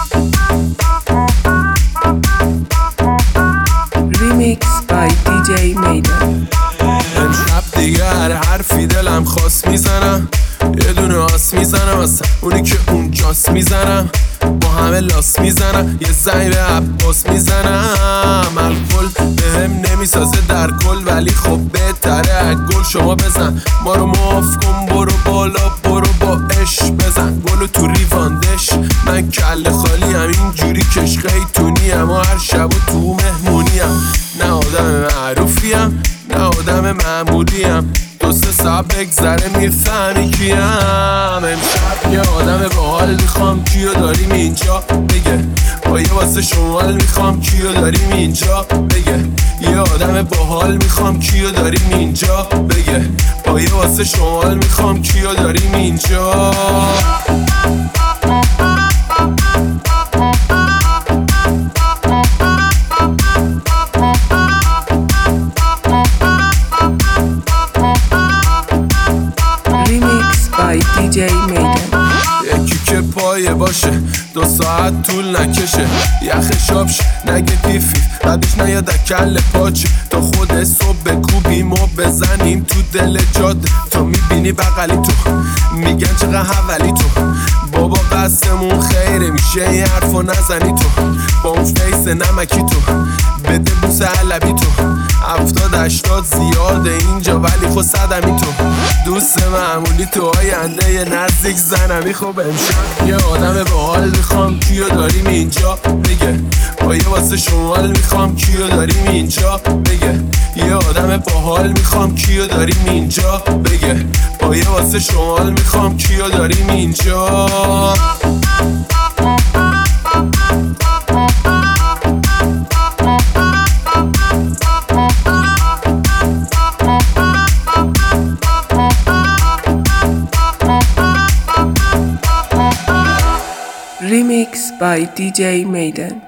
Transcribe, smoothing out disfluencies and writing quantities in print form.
Remix by DJ Maydan. امشب دیگه هر حرفی دلم خواست میزنم، یه دونه آس میزنم واسه اونی که اونجاست میزنم، با همه لاس میزنم، یه زنگ به عباس میزنم. الکل بهم نمیسازه در کل، ولی خب بهتره از گل شما بزن، ما رو معاف کن، برو بالا برو با عشق بزن، گلو تو ریواندش. من کل خالی هم اینجوری کش خیتونی هم، و هر شب و تو مهمونیم، نه آدم معروفیم نه آدم معمولیم، دو سه ساعت بگذره میفهمی کیم. امشب یه آدم باحال میخوام، کیو داریم اینجا بگه، با یه واسه شمال میخوام، کیو داریم اینجا بگه، یه آدم باحال میخوام، کیو داریم اینجا بگه، با یه واسه شمال میخوام، کیو داریم اینجا. DJ Maydan. یکی که پایه باشه 2 ساعت طول نکشه، یخ شابش نگه پیفی بعدش نیاد کل پاچه، تا خود صبح بکوبیم و بزنیم تو دل جاده، تا میبینی بغلی تو میگن چقدر حولی تو، بابا قسمون خیره میشه این حرفو نزنی تو، با اون فیس نمکی تو بده بوس علبی تو، 70-80 زیاده اینجا ولی خود صدمی تو، دوست معمولی تو آینده یه نزدیک زنمی. خب امشب یه آدم باحال میخوام، کیو داریم اینجا بگه، با یه واسه شمال میخوام، کیو داریم اینجا بگه، یه آدم باحال میخوام، کیو داریم اینجا بگه، با یه واسه شمال میخوام، کیو داریم اینجا. Remix by DJ Maydan.